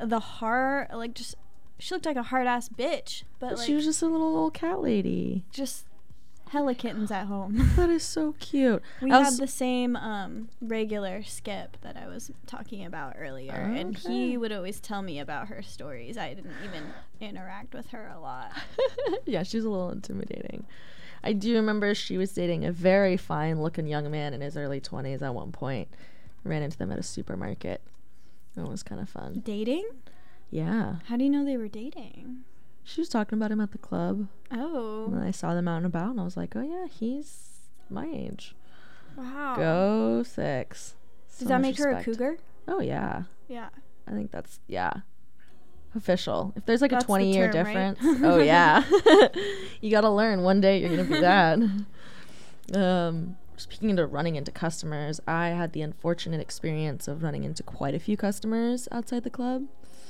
she looked like a hard ass bitch. But like, She was just a little old cat lady. just hella kittens at home. That is so cute. We I had was- the same regular Skip that I was talking about earlier, and he would always tell me about her stories. I didn't even interact with her a lot. Yeah, she was a little intimidating. I do remember she was dating a very fine-looking young man in his early 20s at one point. Ran into them at a supermarket. It was kind of fun. Dating? Yeah. How do you know they were dating? She was talking about him at the club. Oh, And I saw them out and about, and I was like, oh, yeah, he's my age. wow. Go 6. So Does that much make her a respect. cougar? Oh, yeah. Yeah. I think that's, yeah. Official. If there's like That's a the 20-year term, right? difference. Oh, yeah. You got to learn. One day you're going to be that. Speaking of running into customers, I had the unfortunate experience of running into quite a few customers outside the club.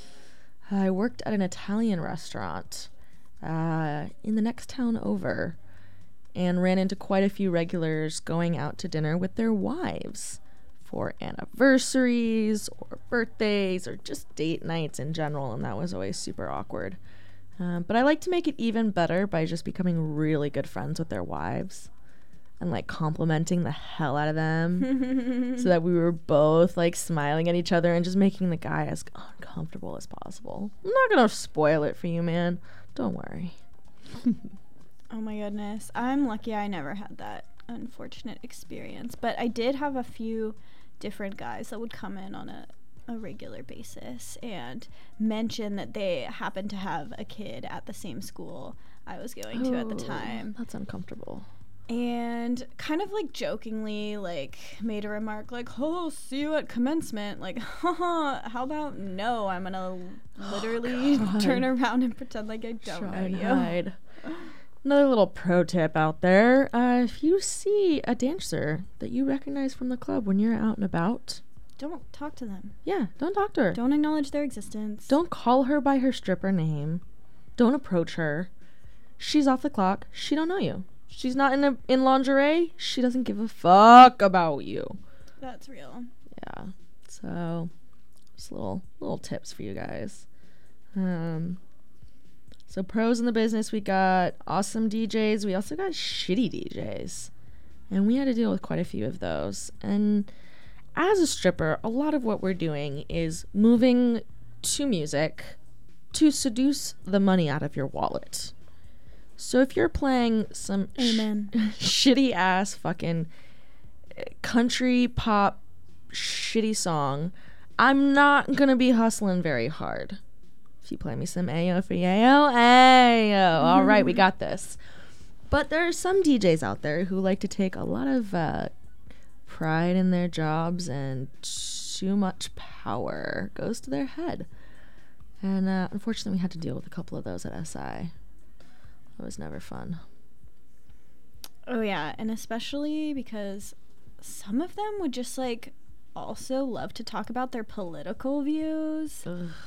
I worked at an Italian restaurant in the next town over and ran into quite a few regulars going out to dinner with their wives for anniversaries or birthdays or just date nights in general, and that was always super awkward. But I like to make it even better by just becoming really good friends with their wives and like complimenting the hell out of them so that we were both like smiling at each other and just making the guy as uncomfortable as possible. I'm not gonna spoil it for you, man. Don't worry. Oh my goodness. I'm lucky I never had that unfortunate experience. But I did have a few different guys that would come in on a regular basis and mention that they happened to have a kid at the same school I was going to at the time. That's uncomfortable. And kind of like jokingly like made a remark like, oh, see you at commencement. Like, haha, how about no? I'm gonna literally turn around and pretend like I don't Try know and you. hide. Another little pro tip out there. If you see a dancer that you recognize from the club when you're out and about, Don't talk to them. yeah, don't talk to her. Don't acknowledge their existence. Don't call her by her stripper name. Don't approach her. She's off the clock. She don't know you. She's not in lingerie. She doesn't give a fuck about you. That's real. Yeah. So, just little tips for you guys. So pros in the business, we got awesome DJs. We also got shitty DJs. And we had to deal with quite a few of those. And as a stripper, a lot of what we're doing is moving to music to seduce the money out of your wallet. So if you're playing some Amen. shitty ass fucking country pop shitty song I'm not going to be hustling very hard. If you play me some Ayo for Yayo, Ayo. All right, we got this. But there are some DJs out there who like to take a lot of pride in their jobs, and too much power goes to their head. And unfortunately, we had to deal with a couple of those at SI. It was never fun. Oh, yeah. And especially because some of them would just, like, also love to talk about their political views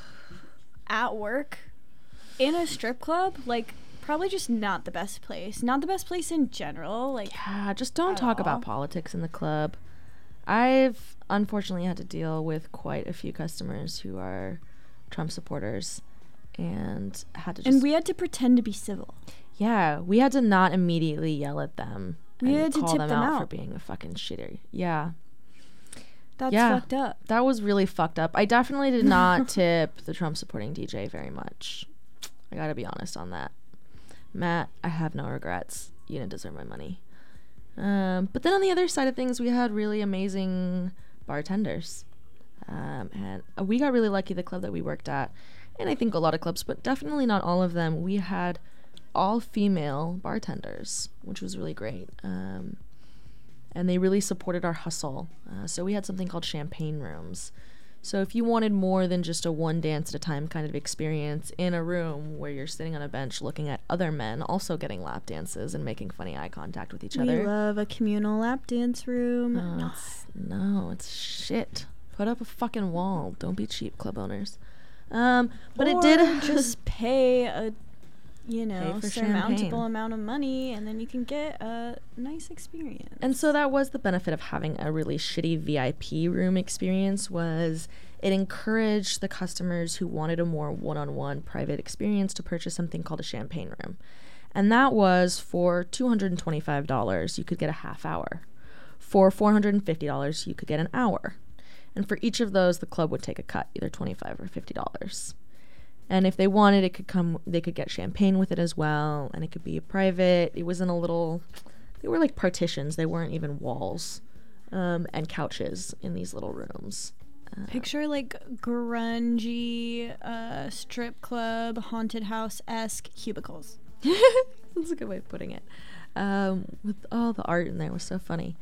at work, in a strip club. Like, probably just not the best place. Not the best place in general. Like, yeah, just don't talk about politics in the club. I've unfortunately had to deal with quite a few customers who are Trump supporters, and had to just... And we had to pretend to be civil. Yeah, we had to not immediately yell at them. We and had to call tip them out for out. being a fucking shitter. Yeah. That's Yeah, fucked up. That was really fucked up. I definitely did not tip the Trump supporting DJ very much. I gotta be honest on that. Matt, I have no regrets. You didn't deserve my money. But then on the other side of things, we had really amazing bartenders. And we got really lucky, the club that we worked at, and I think a lot of clubs, but definitely not all of them. We had all female bartenders, which was really great. And they really supported our hustle. So we had something called champagne rooms. So if you wanted more than just a one dance at a time kind of experience in a room where you're sitting on a bench looking at other men also getting lap dances and making funny eye contact with each other. We love a communal lap dance room. No, it's shit. Put up a fucking wall. Don't be cheap, club owners. But or it did just pay a, for surmountable champagne. amount of money, and then you can get a nice experience. And so that was the benefit of having a really shitty VIP room experience, was it encouraged the customers who wanted a more one-on-one private experience to purchase something called a champagne room. And that was for $225, you could get a half hour. For $450, you could get an hour. And for each of those, the club would take a cut, either $25 or $50. And if they wanted, they could get champagne with it as well, and it could be private. It was in a little, they were like partitions. They weren't even walls, and couches in these little rooms. Picture like grungy strip club, haunted house-esque cubicles. That's a good way of putting it. With all the art in there, it was so funny.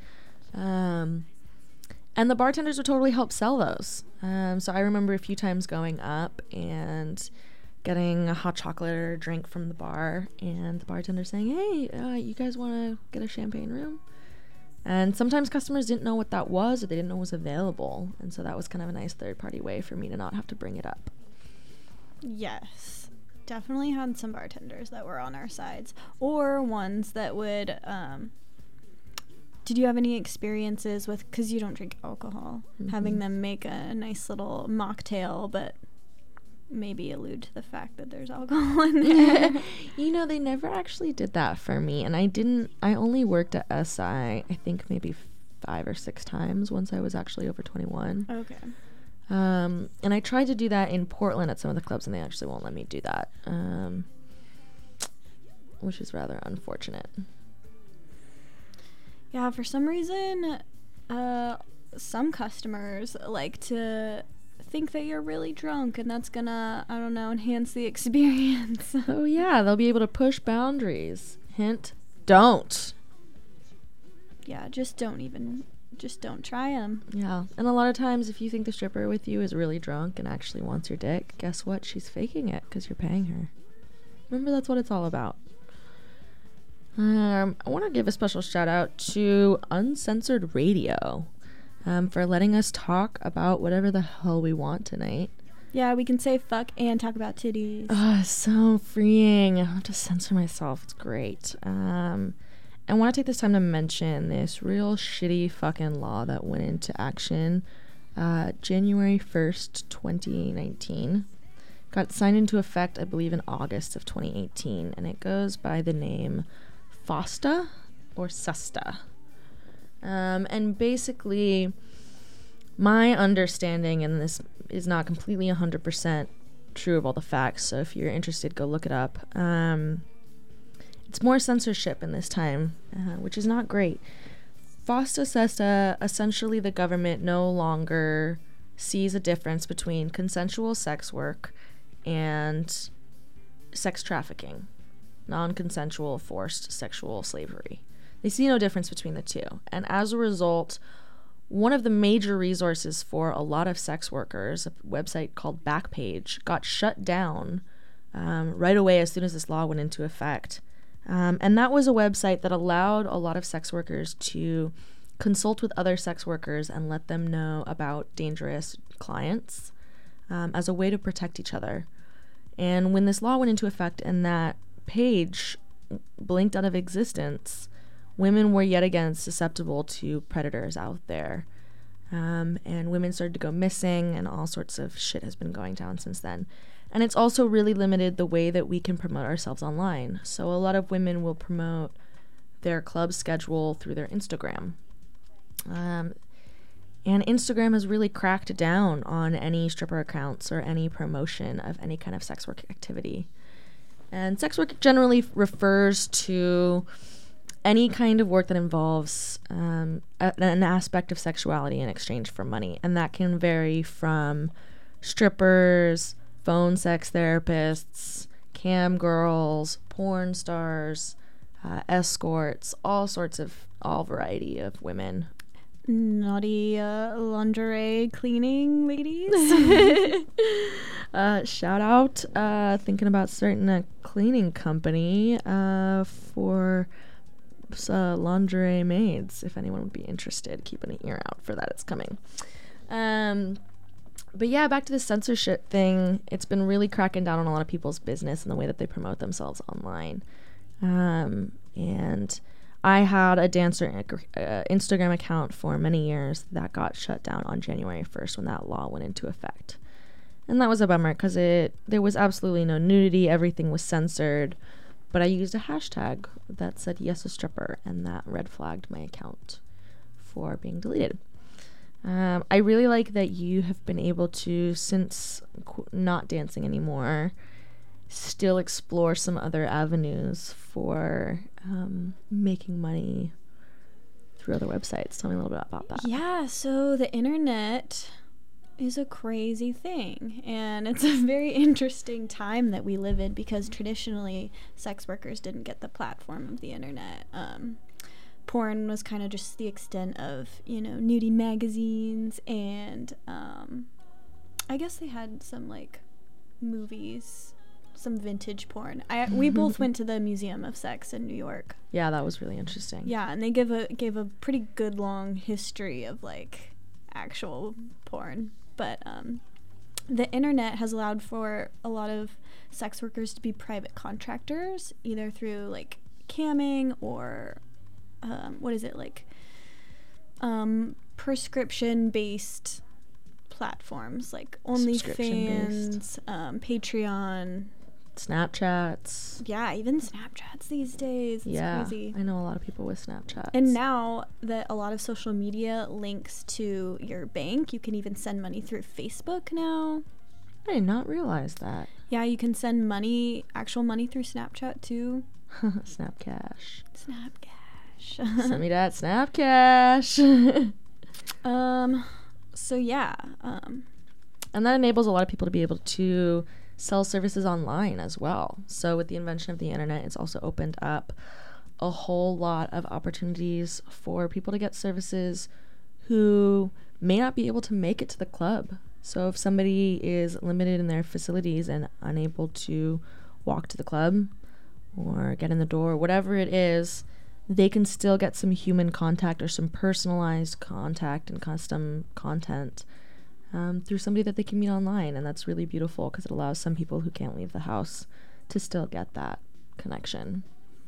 And the bartenders would totally help sell those. So I remember a few times going up and getting a hot chocolate or a drink from the bar, and the bartender saying, hey, you guys want to get a champagne room? And sometimes customers didn't know what that was, or they didn't know it was available. And so that was kind of a nice third-party way for me to not have to bring it up. Yes. Definitely had some bartenders that were on our sides, or ones that would... Did you have any experiences with, because you don't drink alcohol, having them make a nice little mocktail, but maybe allude to the fact that there's alcohol in there? They never actually did that for me. And I only worked at SI, I think maybe 5 or 6 times once I was actually over 21. Okay. And I tried to do that in Portland at some of the clubs, and they actually won't let me do that, which is rather unfortunate. Yeah, for some reason, some customers like to think that you're really drunk, and that's gonna, I don't know, enhance the experience. Oh yeah, they'll be able to push boundaries. Hint, don't. Yeah, just don't try them. Yeah, and a lot of times if you think the stripper with you is really drunk and actually wants your dick, guess what? She's faking it because you're paying her. Remember, that's what it's all about. I want to give a special shout out to Uncensored Radio for letting us talk about whatever the hell we want tonight. Yeah, we can say fuck and talk about titties. Oh, it's so freeing. I don't have to censor myself. It's great. I want to take this time to mention this real shitty fucking law that went into action January 1st, 2019. Got signed into effect, I believe, in August of 2018, and it goes by the name FOSTA or SESTA. And basically, my understanding, and this is not completely 100% true of all the facts, so if you're interested, go look it up. It's more censorship in this time, which is not great. FOSTA SESTA, essentially the government no longer sees a difference between consensual sex work and sex trafficking, non-consensual forced sexual slavery. They see no difference between the two. And as a result, one of the major resources for a lot of sex workers, a website called Backpage, got shut down right away as soon as this law went into effect. And that was a website that allowed a lot of sex workers to consult with other sex workers and let them know about dangerous clients as a way to protect each other. And when this law went into effect and that page blinked out of existence, women were yet again susceptible to predators out there. And women started to go missing, and all sorts of shit has been going down since then. And it's also really limited the way that we can promote ourselves online. So a lot of women will promote their club schedule through their Instagram. And Instagram has really cracked down on any stripper accounts or any promotion of any kind of sex work activity. And sex work generally refers to any kind of work that involves an aspect of sexuality in exchange for money. And that can vary from strippers, phone sex therapists, cam girls, porn stars, escorts, all variety of women. Naughty lingerie cleaning ladies. Shout out, thinking about starting a cleaning company for lingerie maids. If anyone would be interested, keep an ear out for that. It's coming. But yeah, back to the censorship thing. It's been really cracking down on a lot of people's business and the way that they promote themselves online. And I had a dancer Instagram account for many years that got shut down on January 1st when that law went into effect. And that was a bummer because there was absolutely no nudity. Everything was censored. But I used a hashtag that said yes a stripper, and that red flagged my account for being deleted. I really like that you have been able to, since not dancing anymore, still explore some other avenues for making money through other websites. Tell me a little bit about that. Yeah, so the internet is a crazy thing, and it's a very interesting time that we live in because traditionally sex workers didn't get the platform of the internet. Porn was kind of just the extent of, nudie magazines, and I guess they had some like movies, some vintage porn. We both went to the Museum of Sex in New York. Yeah, that was really interesting. Yeah, and they gave a pretty good long history of like actual porn. But the internet has allowed for a lot of sex workers to be private contractors, either through like camming or prescription-based platforms like OnlyFans, Patreon, Snapchats. Yeah, even Snapchats these days. It's crazy. I know a lot of people with Snapchats. And now that a lot of social media links to your bank, you can even send money through Facebook now. I did not realize that. Yeah, you can send actual money through Snapchat too. Snapcash. Send me that Snapcash. So yeah. And that enables a lot of people to be able to sell services online as well. So with the invention of the internet, it's also opened up a whole lot of opportunities for people to get services who may not be able to make it to the club. So if somebody is limited in their facilities and unable to walk to the club or get in the door, whatever it is, they can still get some human contact or some personalized contact and custom content through somebody that they can meet online. And that's really beautiful because it allows some people who can't leave the house to still get that connection.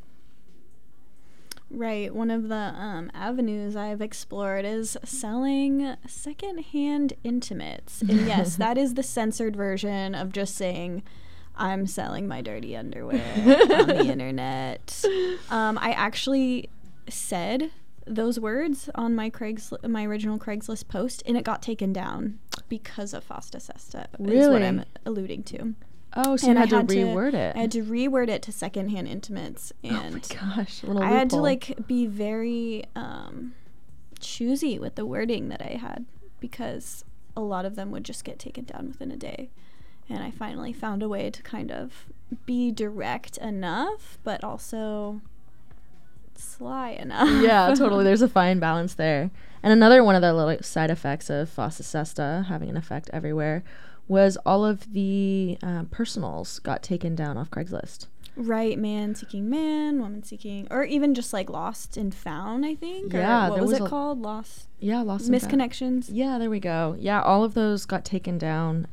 Right. One of the avenues I've explored is selling secondhand intimates. And yes, that is the censored version of just saying, I'm selling my dirty underwear on the internet. I actually said those words on my original Craigslist post, and it got taken down because of FOSTA SESTA. Really? Is what I'm alluding to. Oh, so you had to reword it. I had to reword it to secondhand intimates, and oh my gosh, I had to be very choosy with the wording that I had because a lot of them would just get taken down within a day. And I finally found a way to kind of be direct enough, but also sly enough. Yeah, totally. There's a fine balance there. And another one of the little side effects of Fossa Sesta having an effect everywhere was all of the personals got taken down off Craigslist. Right, man seeking man, woman seeking, or even just like lost and found, I think. Yeah, or what was it called? Lost. Yeah, lost and found. Misconnections. Yeah, there we go. Yeah, all of those got taken down,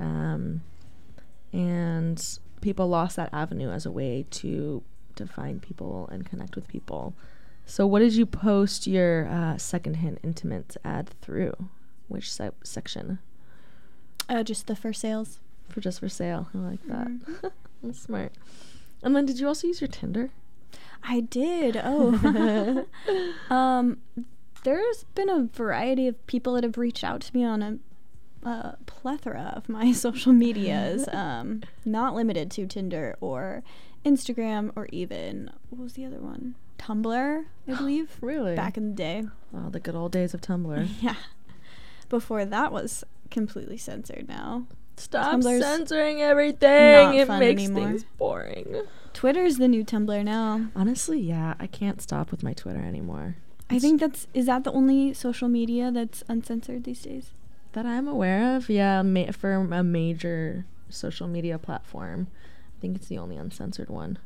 and people lost that avenue as a way to find people and connect with people. So, what did you post your secondhand intimates ad through? Which section? Just the for sales. For sale. I like that. That's smart. And then did you also use your Tinder? I did. Oh. There's been a variety of people that have reached out to me on a plethora of my social medias, not limited to Tinder or Instagram or even, what was the other one? Tumblr, I believe. Really? Back in the day. Oh, the good old days of Tumblr. Yeah. Before that was completely censored now. Stop Tumblr's censoring everything. It makes anymore. things boring. Twitter's the new Tumblr now. Honestly, yeah. I can't stop with my Twitter anymore. I think is that the only social media that's uncensored these days? That I'm aware of, yeah, for a major social media platform. I think it's the only uncensored one.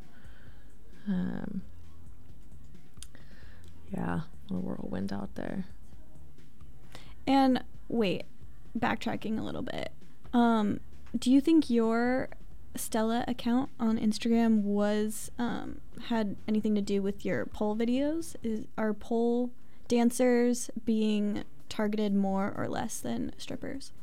Yeah, a whirlwind out there. And wait, backtracking a little bit. Do you think your Stella account on Instagram was had anything to do with your pole videos? Are pole dancers being targeted more or less than strippers?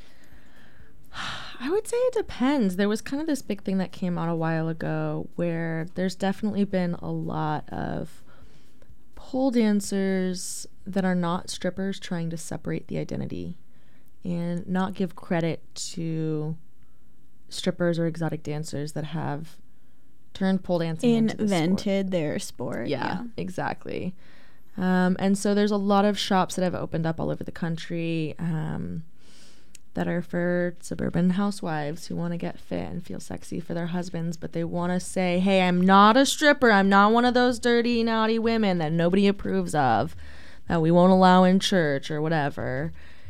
I would say it depends. There was kind of this big thing that came out a while ago where there's definitely been a lot of pole dancers that are not strippers trying to separate the identity and not give credit to strippers or exotic dancers that have turned pole dancing invented their sport. Yeah, exactly. And so there's a lot of shops that have opened up all over the country that are for suburban housewives who want to get fit and feel sexy for their husbands, but they want to say, hey, I'm not a stripper. I'm not one of those dirty, naughty women that nobody approves of, that we won't allow in church or whatever.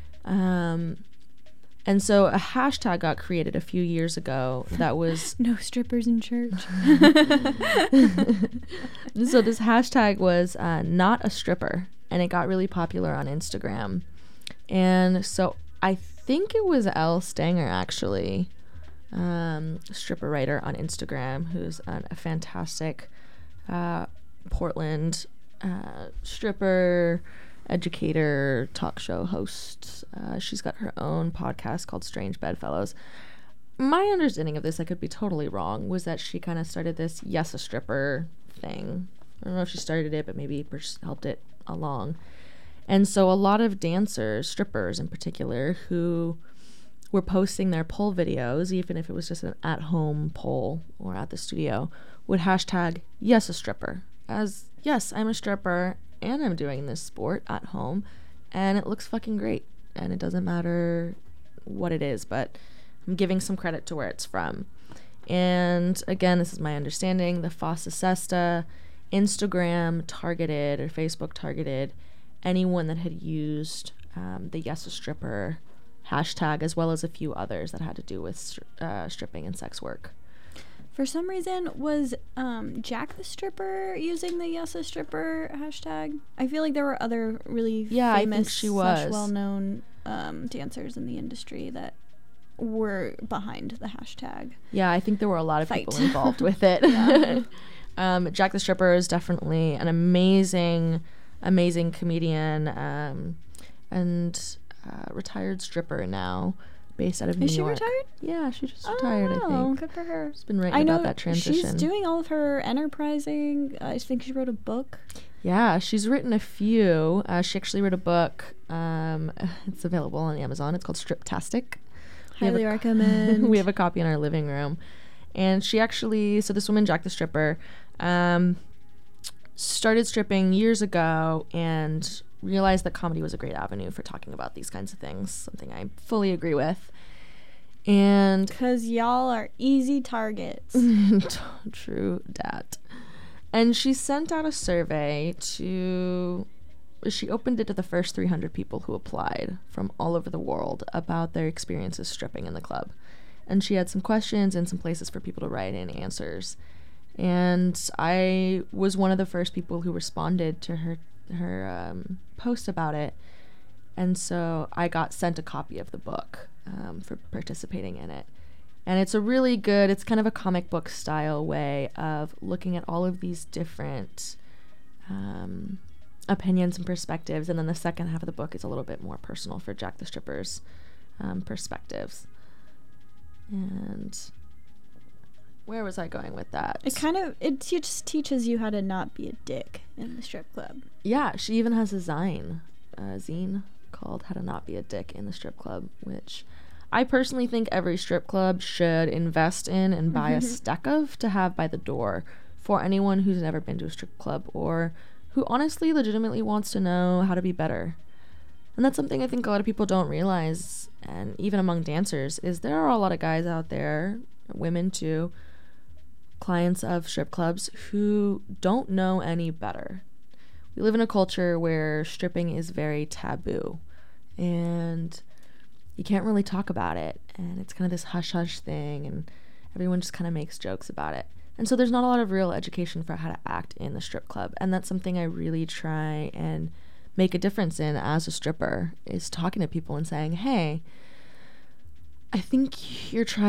And so a hashtag got created a few years ago that was no strippers in church. So this hashtag was not a stripper, and it got really popular on Instagram. And so I think it was Elle Stanger, actually, stripper writer on Instagram, who's a fantastic Portland stripper, educator, talk show host. She's got her own podcast called Strange Bedfellows. My understanding of this, I could be totally wrong, was that she kind of started this yes a stripper thing. I don't know if she started it, but maybe helped it along. And so a lot of dancers, strippers in particular, who were posting their pole videos, even if it was just an at-home pole or at the studio, would hashtag yes a stripper, as yes, I'm a stripper and I'm doing this sport at home and it looks fucking great and it doesn't matter what it is, but I'm giving some credit to where it's from. And again, this is my understanding, the Fossa Sesta Instagram targeted or Facebook targeted anyone that had used the yes a stripper hashtag, as well as a few others that had to do with stripping and sex work. For some reason, was Jack the Stripper using the yes a stripper hashtag? I feel like there were other really famous, well-known dancers in the industry that were behind the hashtag. Yeah, I think there were a lot of people involved with it. Jack the Stripper is definitely an amazing comedian and retired stripper now, based out of New York. Is she retired? Yeah, she just retired, I think. Good for her. She's been writing about that transition. She's doing all of her enterprising. I think she wrote a book. Yeah, she's written a few. She actually wrote a book. It's available on Amazon. It's called Striptastic. Highly recommend. We have a copy in our living room. And she actually, so this woman, Jack the Stripper, started stripping years ago and realized that comedy was a great avenue for talking about these kinds of things, something I fully agree with. And Because y'all are easy targets. true dat. And she sent out a survey she opened it to the first 300 people who applied from all over the world about their experiences stripping in the club. And she had some questions and some places for people to write in answers. And I was one of the first people who responded to her post about it. And so I got sent a copy of the book for participating in it. And it's a really good, it's kind of a comic book style way of looking at all of these different opinions and perspectives. And then the second half of the book is a little bit more personal for Jack the Stripper's perspectives. And where was I going with that? It just teaches you how to not be a dick in the strip club. Yeah, she even has a zine called How to Not Be a Dick in the Strip Club, which I personally think every strip club should invest in and buy a stack of to have by the door for anyone who's never been to a strip club or who honestly legitimately wants to know how to be better. And that's something I think a lot of people don't realize, and even among dancers, is there are a lot of guys out there, women too, clients of strip clubs who don't know any better. We live in a culture where stripping is very taboo, and you can't really talk about it, and it's kind of this hush-hush thing, and everyone just kind of makes jokes about it. And so there's not a lot of real education for how to act in the strip club, and that's something I really try and make a difference in as a stripper, is talking to people and saying, hey, I think you're trying